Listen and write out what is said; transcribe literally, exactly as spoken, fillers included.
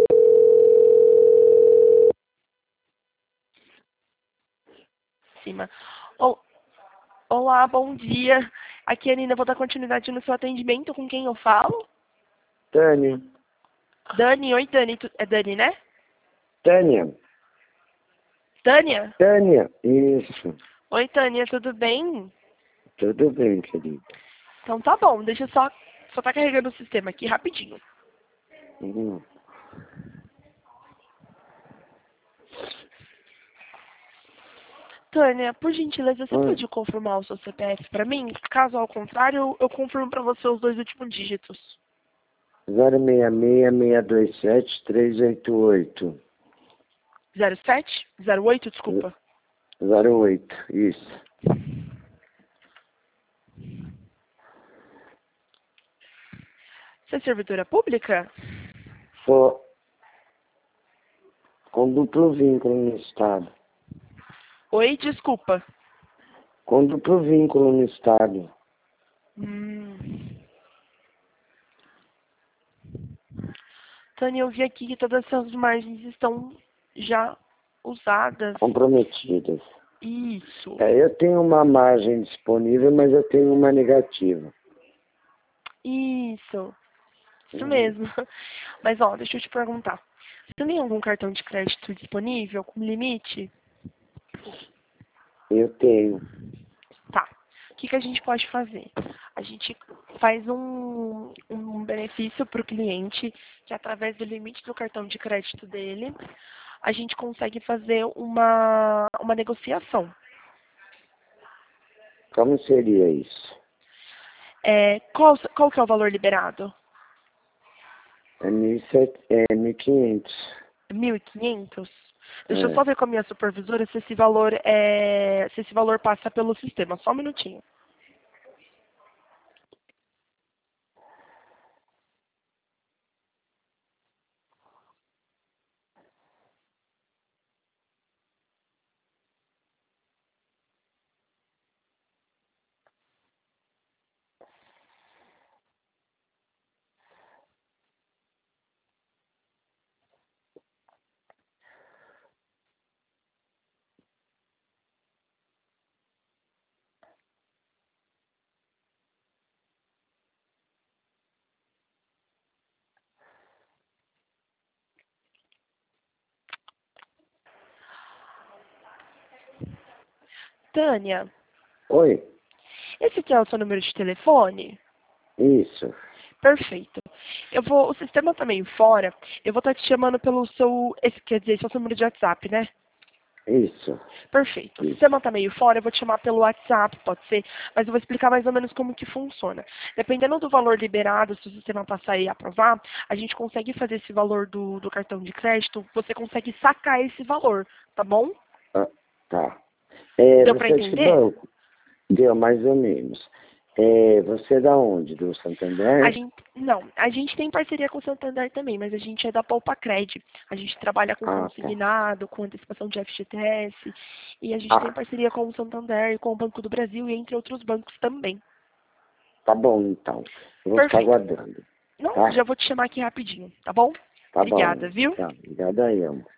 Cima. O- Olá, bom dia. Aqui é a Nina, vou dar continuidade no seu atendimento. Com quem eu falo? Tânia. Dani, oi Dani. Tu- É Dani, né? Tânia. Tânia? Tânia. Isso. Oi Tânia, tudo bem? Tudo bem, querida. Então tá bom, deixa eu só... Só tá carregando o sistema aqui rapidinho. Hum. Tânia, por gentileza, você Oi. pode confirmar o seu C P F pra mim? Caso ao contrário, eu, eu confirmo pra você os dois últimos dígitos. zero seis seis, seis dois sete, três oito oito. zero sete? zero oito, desculpa. zero oito, isso. Você é servidora pública? Sou com duplo vínculo no Estado. Oi, desculpa. Com duplo vínculo no Estado. Hum. Tânia, eu vi aqui que todas essas margens estão já usadas. Comprometidas. Isso. É, eu tenho uma margem disponível, mas eu tenho uma negativa. Isso. Isso Uhum. mesmo. Mas, ó, deixa eu te perguntar. Você tem algum cartão de crédito disponível com limite? Eu tenho. Tá. O que, que a gente pode fazer? A gente faz um, um benefício para o cliente que, através do limite do cartão de crédito dele, a gente consegue fazer uma, uma negociação. Como seria isso? É, qual, qual que é o valor liberado? É mil e sete- é mil e quinhentos. mil e quinhentos? Deixa eu É. só ver com a minha supervisora se esse valor é, se esse valor passa pelo sistema. Só um minutinho. Tânia, Oi, esse aqui é o seu número de telefone? isso, Perfeito. Eu vou, o sistema tá meio fora. Eu vou estar te chamando pelo seu, esse quer dizer, seu número de WhatsApp, né? isso, Perfeito. O isso. sistema tá meio fora, eu vou te chamar pelo WhatsApp, pode ser, mas eu vou explicar mais ou menos como que funciona. Dependendo do valor liberado, se o sistema passar e aprovar, a gente consegue fazer esse valor do, do cartão de crédito, você consegue sacar esse valor, tá bom? Ah, tá. É, Deu pra você é de que entender? banco? Deu, mais ou menos. É, você é da onde? Do A Santander? gente, não, a gente tem parceria com o Santander também, mas a gente é da Poupa Cred. A gente trabalha com Ah, tá. consignado, com antecipação de F G T S, e a gente tem Ah, parceria com o Santander e com o Banco do Brasil, e entre outros bancos também. tá bom, então. Eu vou ficar Perfeito. aguardando, Não, tá? já vou te chamar aqui rapidinho, tá bom? Tá Obrigada, bom. viu? Tá, obrigado aí, amor.